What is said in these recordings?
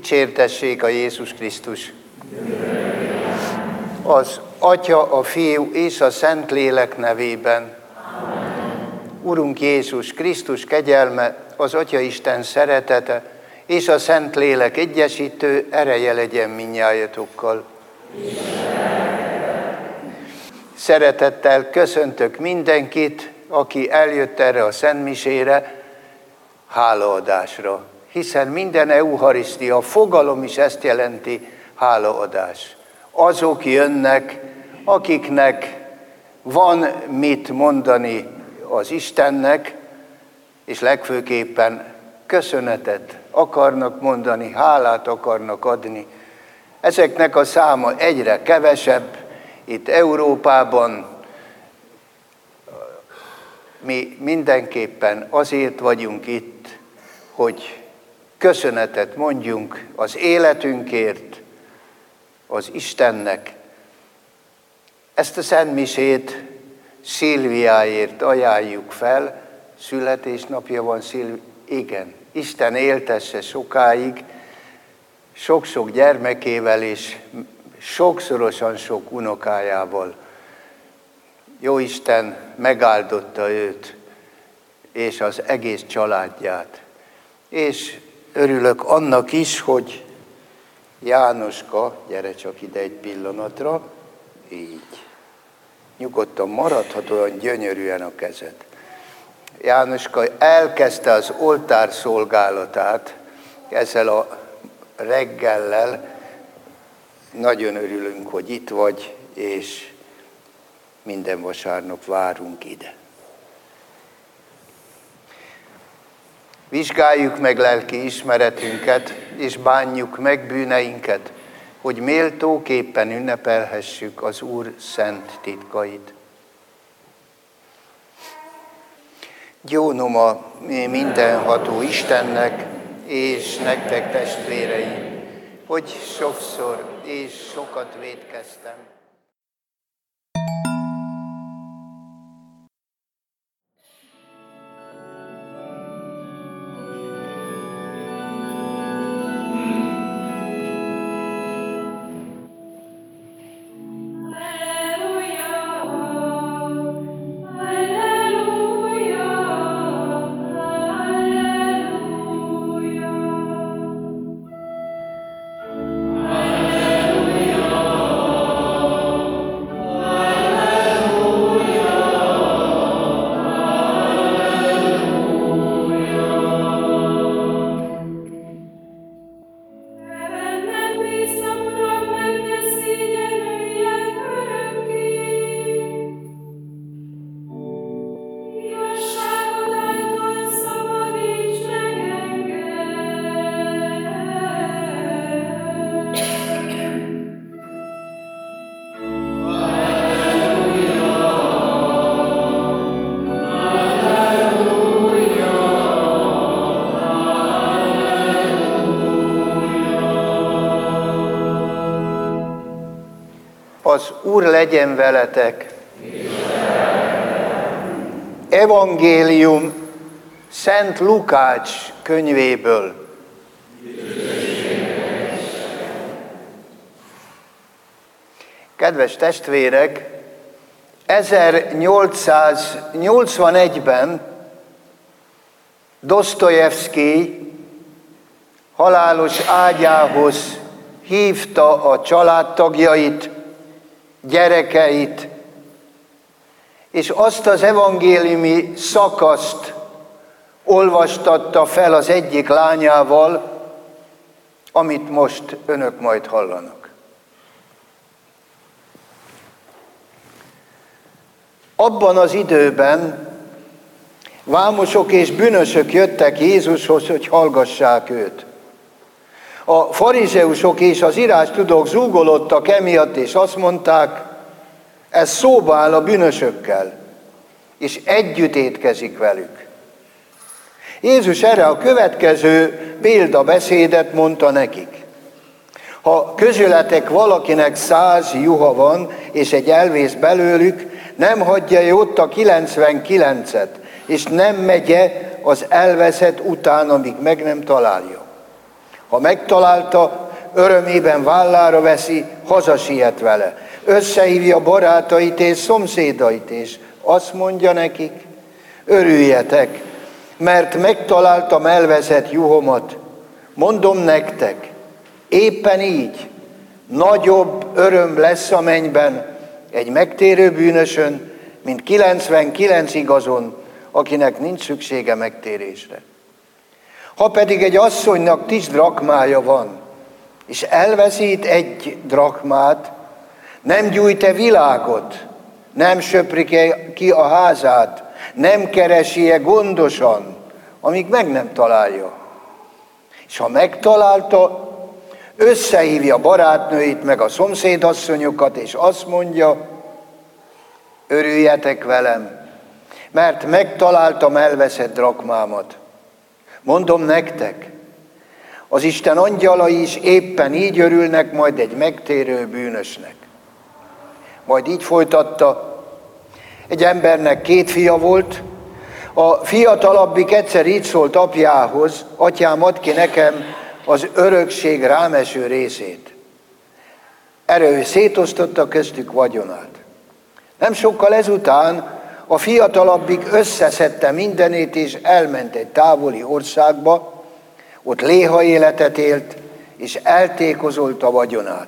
Dicsértessék a Jézus Krisztus! Az Atya, a Fiú és a Szentlélek nevében. Urunk Jézus Krisztus kegyelme, az Atyaisten szeretete és a Szentlélek egyesítő ereje legyen mindnyájatokkal. Szeretettel köszöntök mindenkit, aki eljött erre a szentmisére, hálaadásra. Hiszen minden eucharisztia fogalom is ezt jelenti, hálaadás. Azok jönnek, akiknek van mit mondani az Istennek, és legfőképpen köszönetet akarnak mondani, hálát akarnak adni. Ezeknek a száma egyre kevesebb. Itt Európában mi mindenképpen azért vagyunk itt, hogy köszönetet mondjunk az életünkért, az Istennek. Ezt a szentmisét Szilviáért ajánljuk fel, születésnapja van igen, Isten éltesse sokáig, sok-sok gyermekével és sokszorosan sok unokájával. Jóisten megáldotta őt és az egész családját. És örülök annak is, hogy Jánoska, gyere csak ide egy pillanatra, így. Nyugodtan maradhat, olyan gyönyörűen a kezed. Jánoska elkezdte az oltár szolgálatát ezzel a reggellel. Nagyon örülünk, hogy itt vagy, és minden vasárnap várunk ide. Vizsgáljuk meg lelki ismeretünket, és bánjuk meg bűneinket, hogy méltóképpen ünnepelhessük az Úr szent titkait. Gyónom a mindenható Istennek, és nektek testvéreim, hogy sokszor és sokat vétkeztem. Az Úr legyen veletek. Evangélium Szent Lukács könyvéből. Kedves testvérek, 1881-ben Dosztojevszkij halálos ágyához hívta a családtagjait, gyerekeit, és azt az evangéliumi szakaszt olvastatta fel az egyik lányával, amit most önök majd hallanak. Abban az időben vámosok és bűnösök jöttek Jézushoz, hogy hallgassák őt. A farizeusok és az írástudók zúgolódtak emiatt, és azt mondták, ez szóba áll a bűnösökkel, és együtt étkezik velük. Jézus erre a következő példabeszédet mondta nekik. Ha közületek valakinek 100 juha van, és egy elvész belőlük, nem hagyja ott a 99-et, és nem megye az elveszett után, amíg meg nem találja. Ha megtalálta, örömében vállára veszi, hazasiet vele. Összehívja barátait és szomszédait, és azt mondja nekik, örüljetek, mert megtaláltam elveszett juhomat. Mondom nektek, éppen így nagyobb öröm lesz a mennyben egy megtérő bűnösön, mint 99 igazon, akinek nincs szüksége megtérésre. Ha pedig egy asszonynak 10 drachmája van, és elveszít 1 drachmát, nem gyújt-e világot, nem söpri ki a házát, nem keresi-e gondosan, amíg meg nem találja. És ha megtalálta, összehívja barátnőit, meg a szomszédasszonyokat, és azt mondja, örüljetek velem, mert megtaláltam elveszett drachmámat. Mondom nektek, az Isten angyalai is éppen így örülnek majd egy megtérő bűnösnek. Majd így folytatta, egy embernek 2 fia volt, a fiatalabbik egyszer így szólt apjához, atyám, add ki nekem az örökség rám eső részét. Erre ő szétosztotta köztük vagyonát. Nem sokkal ezután a fiatalabbik összeszedte mindenét, és elment egy távoli országba, ott léha életet élt, és eltékozolta vagyonát.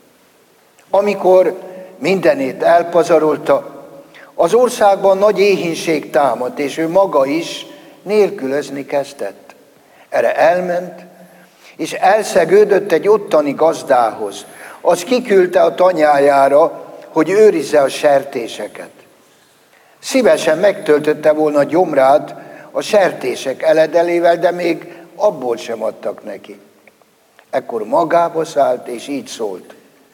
Amikor mindenét elpazarolta, az országban nagy éhínség támadt, és ő maga is nélkülözni kezdett. Erre elment, és elszegődött egy ottani gazdához. Az kiküldte a tanyájára, hogy őrizze a sertéseket. Szívesen megtöltötte volna gyomrát a sertések eledelével, de még abból sem adtak neki. Ekkor magába szállt, és így szólt.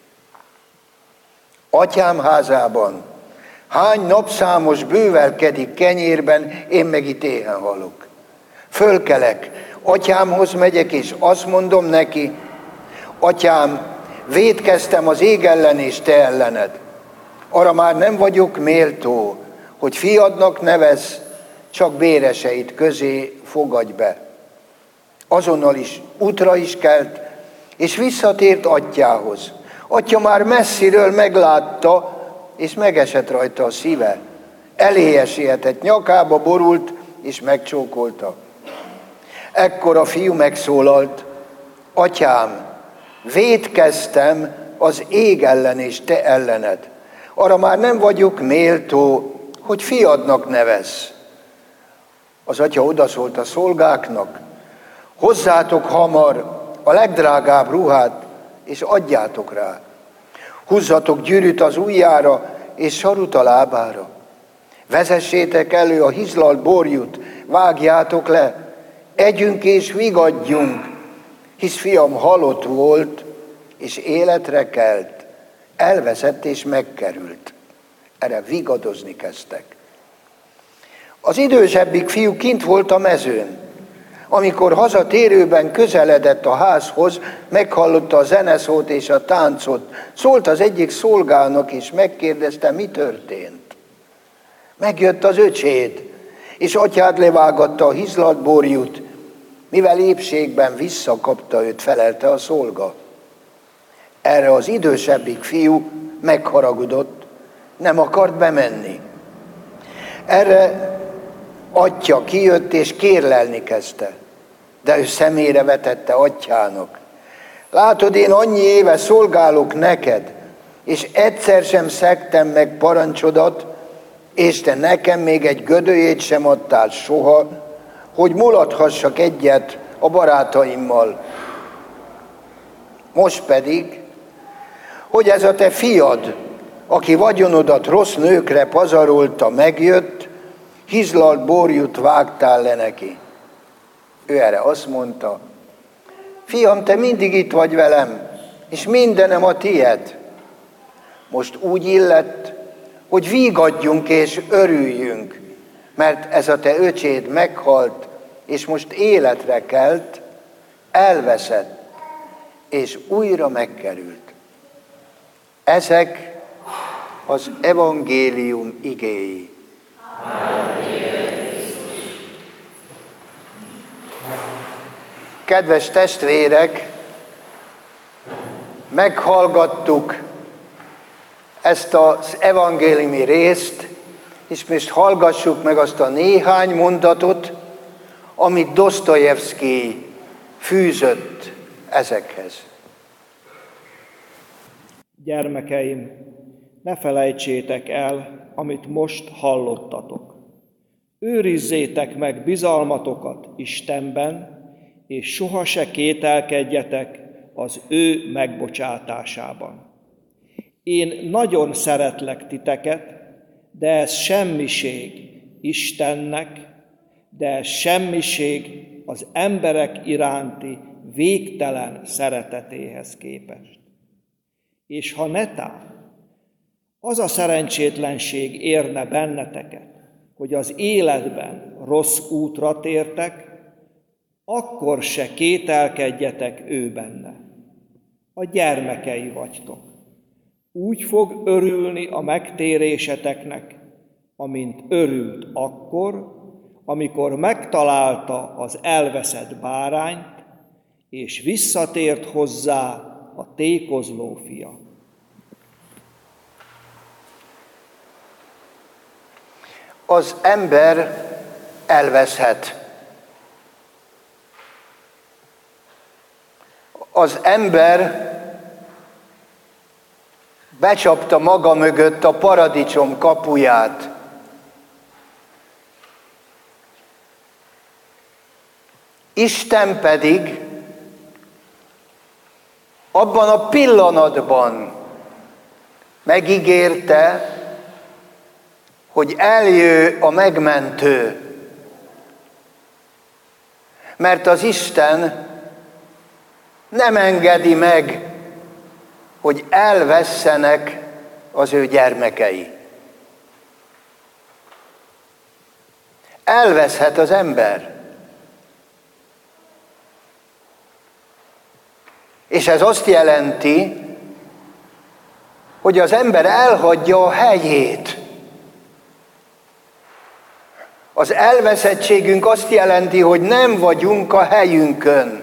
Atyám házában hány napszámos bővelkedik kenyérben, én meg itt éhen halok. Fölkelek, atyámhoz megyek, és azt mondom neki, atyám, vétkeztem az ég ellen és te ellened. Arra már nem vagyok méltó, hogy fiadnak nevez, csak béreseit közé fogadj be. Azonnal is útra is kelt, és visszatért atyához. Atya már messziről meglátta, és megesett rajta a szíve. Eléje sietett, nyakába borult, és megcsókolta. Ekkor a fiú megszólalt, atyám, vétkeztem az ég ellen és te ellened. Arra már nem vagyok méltó, hogy fiadnak nevezz. Az atya odaszólt a szolgáknak, hozzátok hamar a legdrágább ruhát, és adjátok rá. Húzzatok gyűrűt az ujjára, és sarut a lábára. Vezessétek elő a hizlalt borjút, vágjátok le, együnk és vigadjunk, hisz fiam halott volt, és életre kelt, elveszett és megkerült. Erre vigadozni kezdtek. Az idősebbik fiú kint volt a mezőn. Amikor hazatérőben közeledett a házhoz, meghallotta a zeneszót és a táncot. Szólt az egyik szolgának, és megkérdezte, mi történt. Megjött az öcséd, és atyád levágatta a hizlalt borjút, mivel épségben visszakapta őt, felelte a szolga. Erre az idősebbik fiú megharagudott, nem akart bemenni. Erre atya kijött és kérlelni kezdte, de ő szemére vetette atyának. Látod, én annyi éve szolgálok neked, és egyszer sem szegtem meg parancsodat, és te nekem még egy gödölyét sem adtál soha, hogy muladhassak egyet a barátaimmal. Most pedig, hogy ez a te fiad, aki vagyonodat rossz nőkre pazarolta, megjött, hizlalt borjút vágtál le neki. Ő erre azt mondta, fiam, te mindig itt vagy velem, és mindenem a tied. Most úgy illett, hogy vigadjunk és örüljünk, mert ez a te öcséd meghalt, és most életre kelt, elveszett, és újra megkerült. Ezek az evangélium igéi. Kedves testvérek, meghallgattuk ezt az evangéliumi részt, és most hallgassuk meg azt a néhány mondatot, amit Dosztojevszkij fűzött ezekhez. Gyermekeim, ne felejtsétek el, amit most hallottatok. Őrizzétek meg bizalmatokat Istenben, és soha se kételkedjetek az ő megbocsátásában. Én nagyon szeretlek titeket, de ez semmiség Istennek, de ez semmiség az emberek iránti végtelen szeretetéhez képest. És ha netán az a szerencsétlenség érne benneteket, hogy az életben rossz útra tértek, akkor se kételkedjetek ő benne. A gyermekei vagytok. Úgy fog örülni a megtéréseteknek, amint örült akkor, amikor megtalálta az elveszett bárányt, és visszatért hozzá a tékozló fia. Az ember elveszhet. Az ember becsapta maga mögött a paradicsom kapuját. Isten pedig abban a pillanatban megígérte, hogy eljön a megmentő. Mert az Isten nem engedi meg, hogy elvesszenek az ő gyermekei. Elveszhet az ember. És ez azt jelenti, hogy az ember elhagyja a helyét. Az elveszettségünk azt jelenti, hogy nem vagyunk a helyünkön.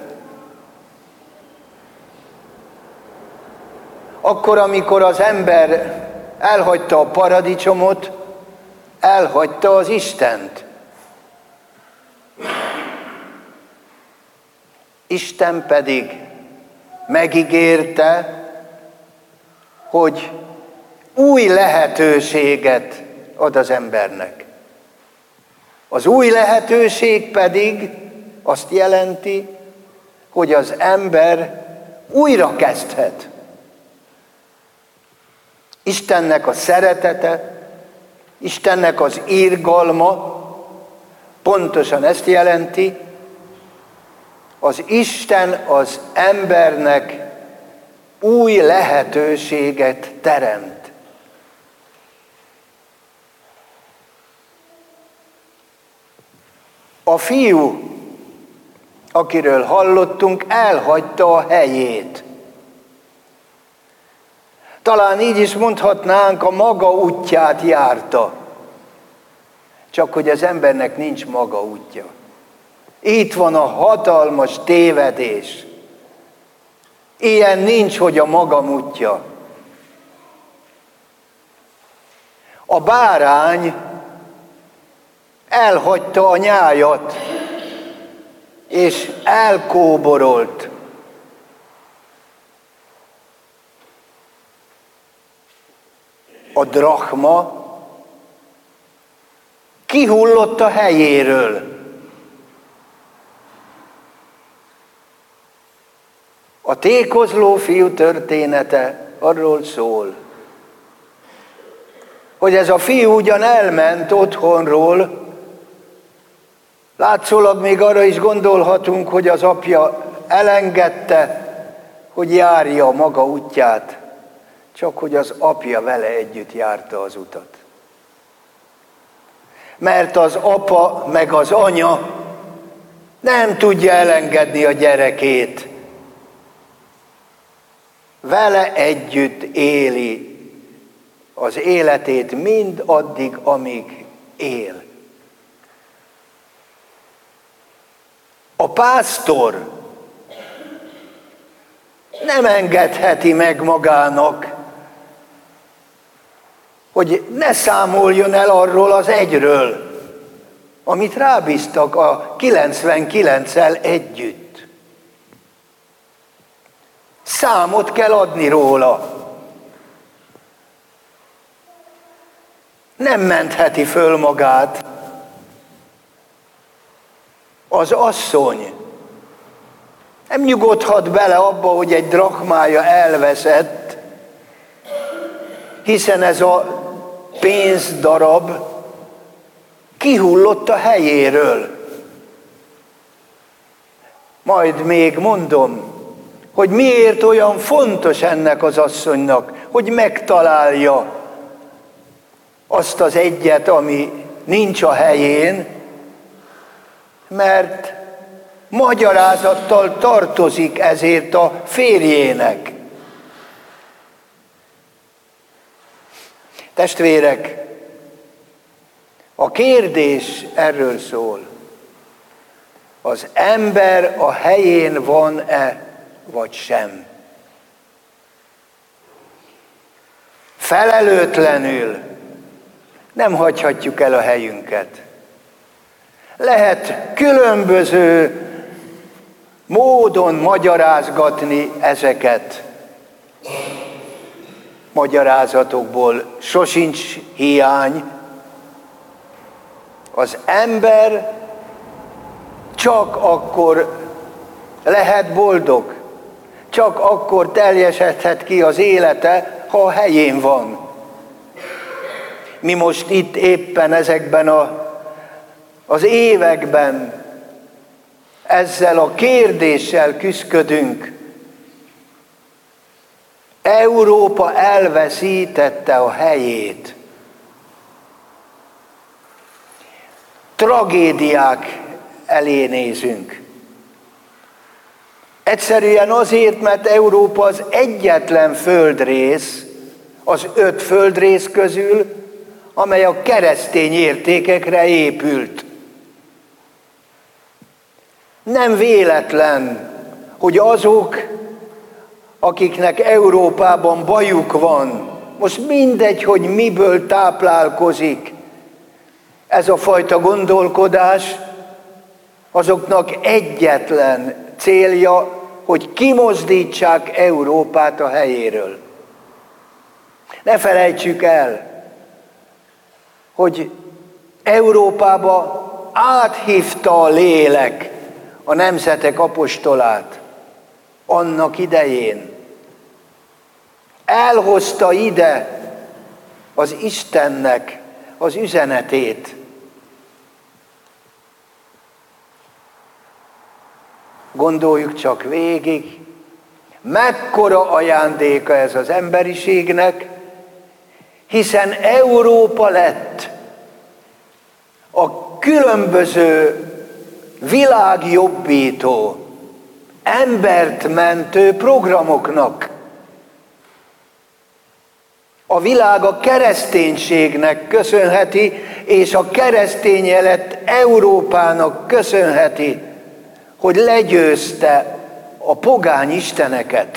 Akkor, amikor az ember elhagyta a paradicsomot, elhagyta az Istent. Isten pedig megígérte, hogy új lehetőséget ad az embernek. Az új lehetőség pedig azt jelenti, hogy az ember újra kezdhet. Istennek a szeretete, Istennek az irgalma pontosan ezt jelenti, az Isten az embernek új lehetőséget teremt. A fiú, akiről hallottunk, elhagyta a helyét. Talán így is mondhatnánk, a maga útját járta. Csak hogy az embernek nincs maga útja. Itt van a hatalmas tévedés. Ilyen nincs, hogy a magam útja. A bárány elhagyta a nyájat, és elkóborolt. A drachma kihullott a helyéről. A tékozló fiú története arról szól, hogy ez a fiú ugyan elment otthonról, látszólag még arra is gondolhatunk, hogy az apja elengedte, hogy járja a maga útját, csak hogy az apja vele együtt járta az utat. Mert az apa meg az anya nem tudja elengedni a gyerekét. Vele együtt éli az életét mind addig, amíg él. A pásztor nem engedheti meg magának, hogy ne számoljon el arról az egyről, amit rábíztak a 99-el együtt. Számot kell adni róla. Nem mentheti föl magát az asszony. Nem nyugodhat bele abba, hogy egy drachmája elveszett, hiszen ez a pénzdarab kihullott a helyéről. Majd még mondom, hogy miért olyan fontos ennek az asszonynak, hogy megtalálja azt az egyet, ami nincs a helyén, mert magyarázattal tartozik ezért a férjének. Testvérek, a kérdés erről szól. Az ember a helyén van-e, vagy sem? Felelőtlenül nem hagyhatjuk el a helyünket. Lehet különböző módon magyarázgatni ezeket. Magyarázatokból sosincs hiány. Az ember csak akkor lehet boldog, csak akkor teljesedhet ki az élete, ha a helyén van. Mi most itt éppen ezekben az években ezzel a kérdéssel küszködünk. Európa elveszítette a helyét. Tragédiák elé nézünk. Egyszerűen azért, mert Európa az egyetlen földrész, az 5 földrész közül, amely a keresztény értékekre épült. Nem véletlen, hogy azok, akiknek Európában bajuk van, most mindegy, hogy miből táplálkozik ez a fajta gondolkodás, azoknak egyetlen célja, hogy kimozdítsák Európát a helyéről. Ne felejtsük el, hogy Európába áthívta a lélek a nemzetek apostolát annak idején. Elhozta ide az Istennek az üzenetét. Gondoljuk csak végig, mekkora ajándéka ez az emberiségnek, hiszen Európa lett a különböző világjobbító, embert mentő programoknak. A világ a kereszténységnek köszönheti, és a keresztény lett Európának köszönheti, hogy legyőzte a pogány isteneket.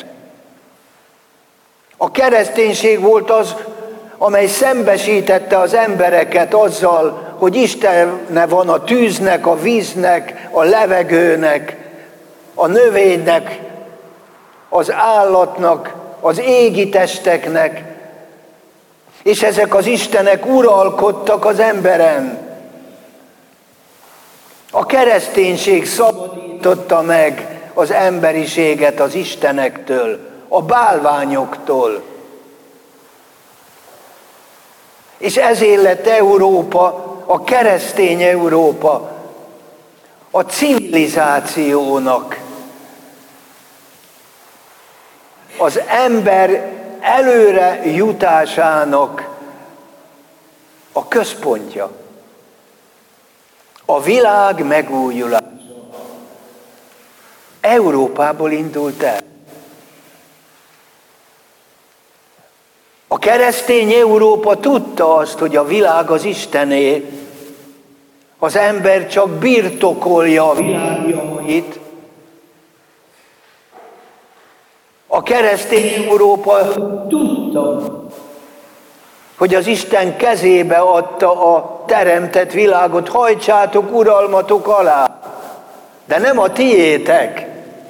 A kereszténység volt az, amely szembesítette az embereket azzal, hogy Istenne van a tűznek, a víznek, a levegőnek, a növénynek, az állatnak, az égi testeknek, és ezek az istenek uralkodtak az emberen. A kereszténység szabadította meg az emberiséget az istenektől, a bálványoktól. És ezért lett Európa, a keresztény Európa, a civilizációnak, az ember előre jutásának a központja. A világ megújulása Európából indult el. A keresztény Európa tudta azt, hogy a világ az Istené, az ember csak birtokolja a világ javait. A keresztény Európa tudta, hogy az Isten kezébe adta a teremtett világot, hajtsátok uralmatok alá, de nem a tiétek.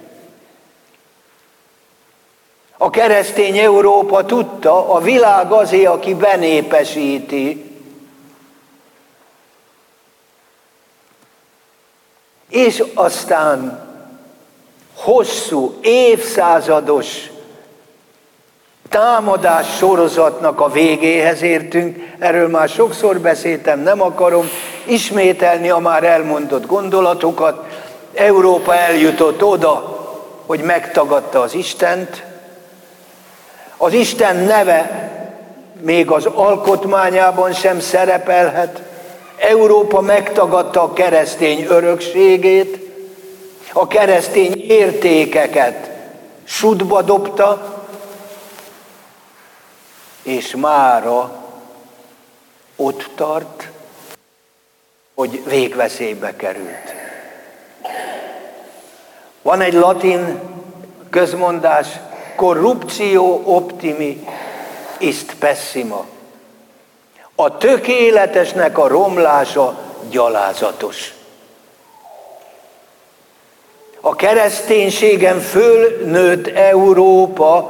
A keresztény Európa tudta, a világ azért, aki benépesíti, és aztán hosszú, évszázados támadás sorozatnak a végéhez értünk. Erről már sokszor beszéltem, nem akarom ismételni a már elmondott gondolatokat. Európa eljutott oda, hogy megtagadta az Istent. Az Isten neve még az alkotmányában sem szerepelhet. Európa megtagadta a keresztény örökségét, a keresztény értékeket sutba dobta, és mára ott tart, hogy végveszélybe került. Van egy latin közmondás, corruptio optimi ist pessima. A tökéletesnek a romlása gyalázatos. A kereszténységen fölnőtt Európa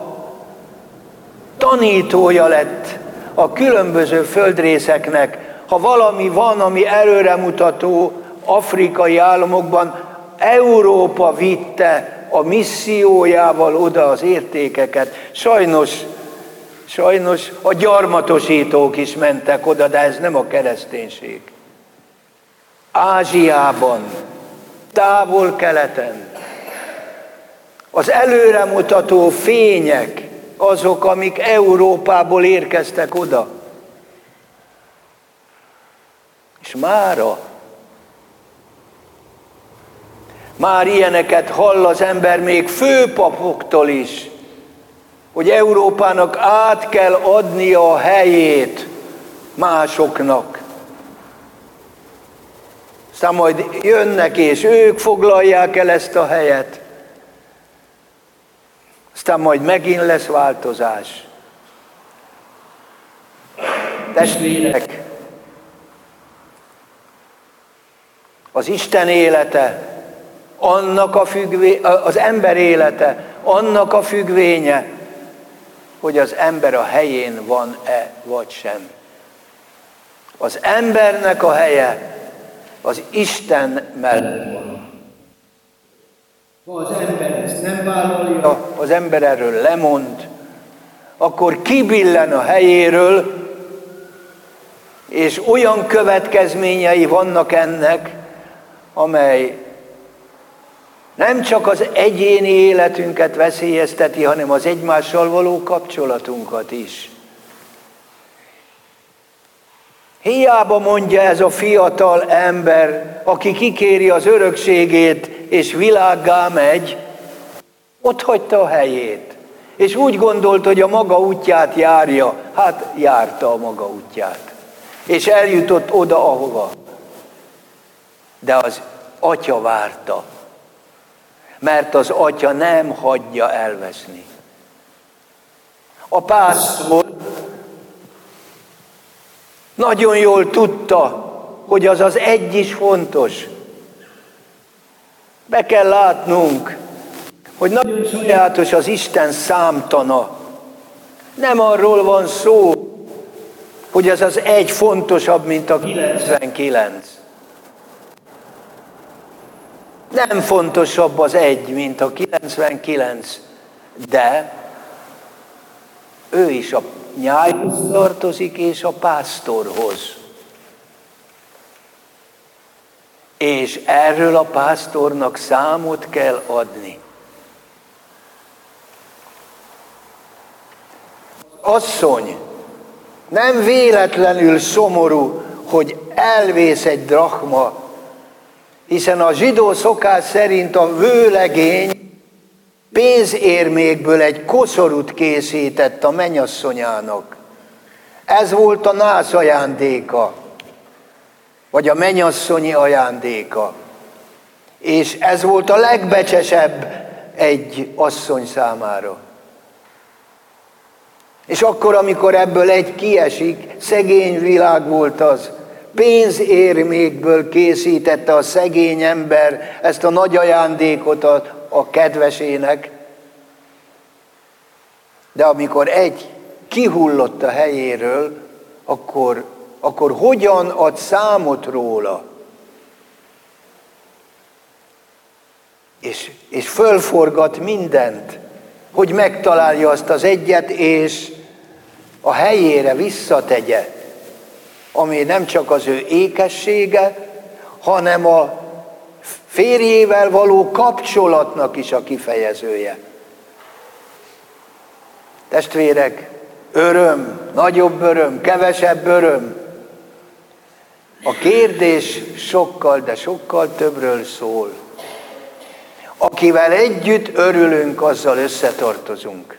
tanítója lett a különböző földrészeknek. Ha valami van, ami előremutató afrikai államokban, Európa vitte a missziójával oda az értékeket. Sajnos a gyarmatosítók is mentek oda, de ez nem a kereszténység. Ázsiában, Távol-Keleten az előremutató fények azok, amik Európából érkeztek oda. És már ilyeneket hall az ember még főpapoktól is, hogy Európának át kell adnia a helyét másoknak. Aztán majd jönnek, és ők foglalják el ezt a helyet. Aztán majd megint lesz változás. Testvérek, az Isten élete, az ember élete, annak a függvénye, hogy az ember a helyén van-e, vagy sem. Az embernek a helye az Isten mellett van. Ha az ember ezt nem vállalja, az ember erről lemond, akkor kibillen a helyéről, és olyan következményei vannak ennek, amely nem csak az egyéni életünket veszélyezteti, hanem az egymással való kapcsolatunkat is. Hiába mondja ez a fiatal ember, aki kikéri az örökségét, és világgá megy, ott hagyta a helyét. És úgy gondolt, hogy a maga útját járja. Hát járta a maga útját. És eljutott oda, ahova. De az atya várta. Mert az atya nem hagyja elveszni. A pásztor nagyon jól tudta, hogy az egy is fontos. Be kell látnunk, hogy nagyon sajátos az Isten számtana. Nem arról van szó, hogy az egy fontosabb, mint a 99. Nem fontosabb az egy, mint a 99, de ő is a nyájhoz tartozik, és a pásztorhoz. És erről a pásztornak számot kell adni. Asszony nem véletlenül szomorú, hogy elvész egy drachma, hiszen a zsidó szokás szerint a vőlegény pénzérmékből egy koszorút készített a mennyasszonyának. Ez volt a nász ajándéka, vagy a mennyasszonyi ajándéka. És ez volt a legbecsesebb egy asszony számára. És akkor, amikor ebből egy kiesik, szegény világ volt az, pénzérmékből készítette a szegény ember ezt a nagy ajándékot a kedvesének, de amikor egy kihullott a helyéről, akkor hogyan ad számot róla? És fölforgat mindent, hogy megtalálja azt az egyet, és a helyére visszategye, ami nem csak az ő ékessége, hanem a férjével való kapcsolatnak is a kifejezője. Testvérek, öröm, nagyobb öröm, kevesebb öröm. A kérdés sokkal, de sokkal többről szól. Akivel együtt örülünk, azzal összetartozunk.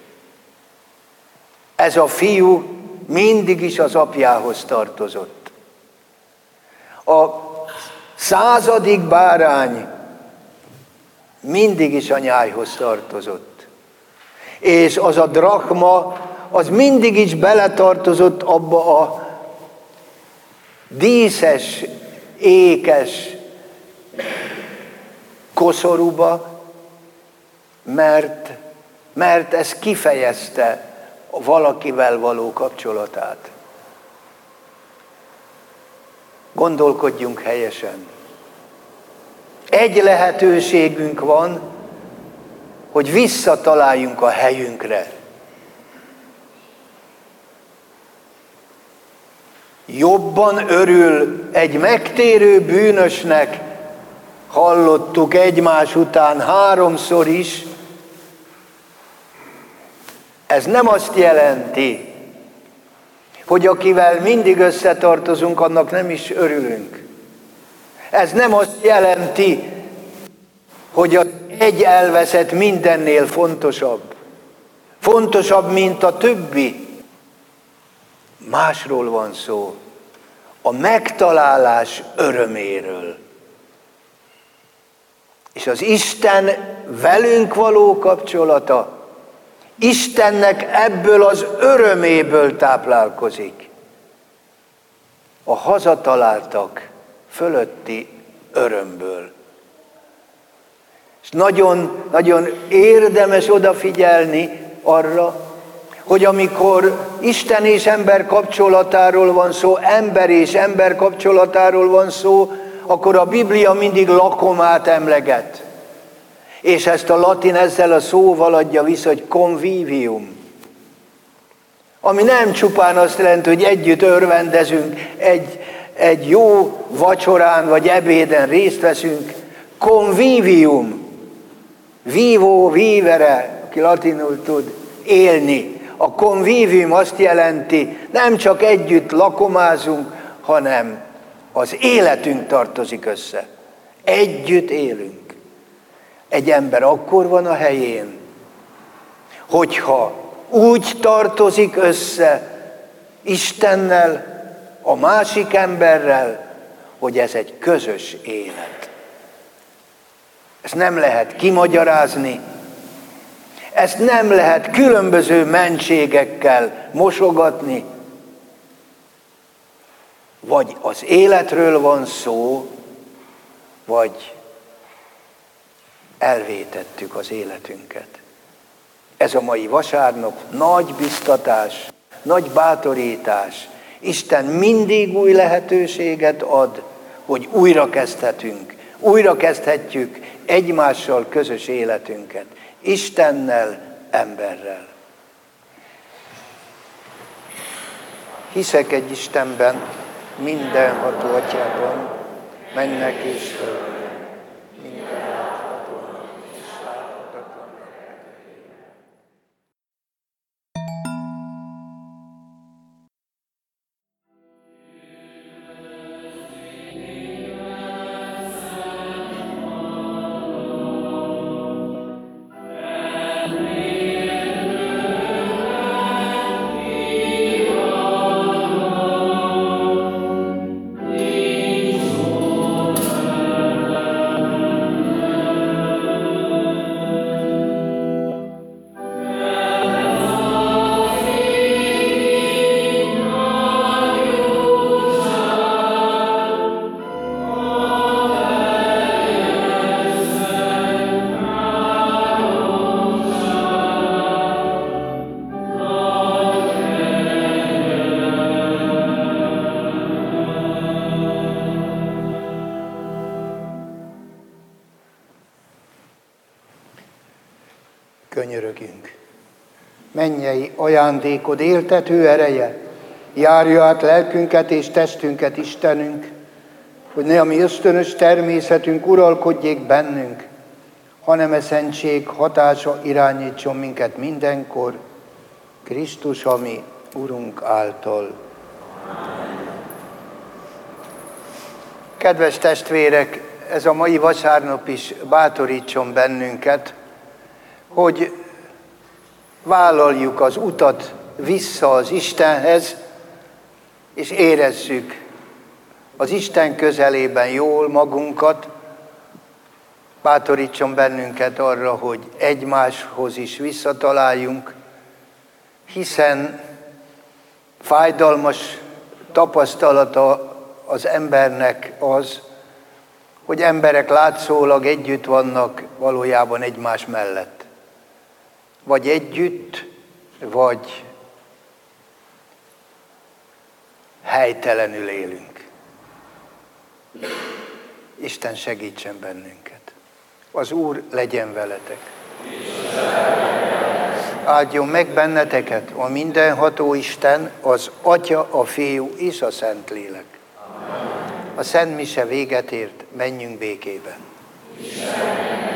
Ez a fiú mindig is az apjához tartozott. A 100. bárány mindig is anyájhoz tartozott. És az a drachma, az mindig is beletartozott abba a díszes, ékes koszorúba, mert ez kifejezte a valakivel való kapcsolatát. Gondolkodjunk helyesen. Egy lehetőségünk van, hogy visszataláljunk a helyünkre. Jobban örül egy megtérő bűnösnek, hallottuk egymás után 3-szor is. Ez nem azt jelenti, hogy akivel mindig összetartozunk, annak nem is örülünk. Ez nem azt jelenti, hogy az egy elveszett mindennél fontosabb. Fontosabb, mint a többi. Másról van szó. A megtalálás öröméről. És az Isten velünk való kapcsolata, Istennek ebből az öröméből táplálkozik. A hazataláltak fölötti örömből. És nagyon, nagyon érdemes odafigyelni arra, hogy amikor Isten és ember kapcsolatáról van szó, ember és ember kapcsolatáról van szó, akkor a Biblia mindig lakomát emleget. És ezt a latin ezzel a szóval adja vissza, hogy convivium. Ami nem csupán azt jelenti, hogy együtt örvendezünk, egy jó vacsorán vagy ebéden részt veszünk. Convivium. Vivo, vivere, aki latinul tud élni. A convivium azt jelenti, nem csak együtt lakomázunk, hanem az életünk tartozik össze. Együtt élünk. Egy ember akkor van a helyén, hogyha úgy tartozik össze Istennel, a másik emberrel, hogy ez egy közös élet. Ezt nem lehet kimagyarázni, ezt nem lehet különböző mentségekkel mosogatni, vagy az életről van szó, vagy elvétettük az életünket. Ez a mai vasárnap nagy biztatás, nagy bátorítás. Isten mindig új lehetőséget ad, hogy újra kezdhetjük egymással közös életünket. Istennel, emberrel. Hiszek egy Istenben, mindenható Atyában, mennek és földön. mennyei ajándékod éltető ereje, járja át lelkünket és testünket, Istenünk, hogy ne a mi ösztönös természetünk uralkodjék bennünk, hanem e szentség hatása irányítson minket mindenkor, Krisztus, ami Urunk által. Kedves testvérek, ez a mai vasárnap is bátorítson bennünket, hogy vállaljuk az utat vissza az Istenhez, és érezzük az Isten közelében jól magunkat, bátorítson bennünket arra, hogy egymáshoz is visszataláljunk, hiszen fájdalmas tapasztalata az embernek az, hogy emberek látszólag együtt vannak, valójában egymás mellett. Vagy együtt, vagy helytelenül élünk. Isten segítsen bennünket. Az Úr legyen veletek. Áldjon meg benneteket a mindenható Isten, az Atya, a Fiú és a Szentlélek. A Szent Mise véget ért, menjünk békében.